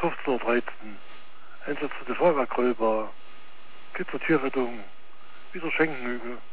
15:13 Uhr. Einsatz für die Feuerwehrgräber, Kids zur Tierrettung, wieder Schenkenhügel.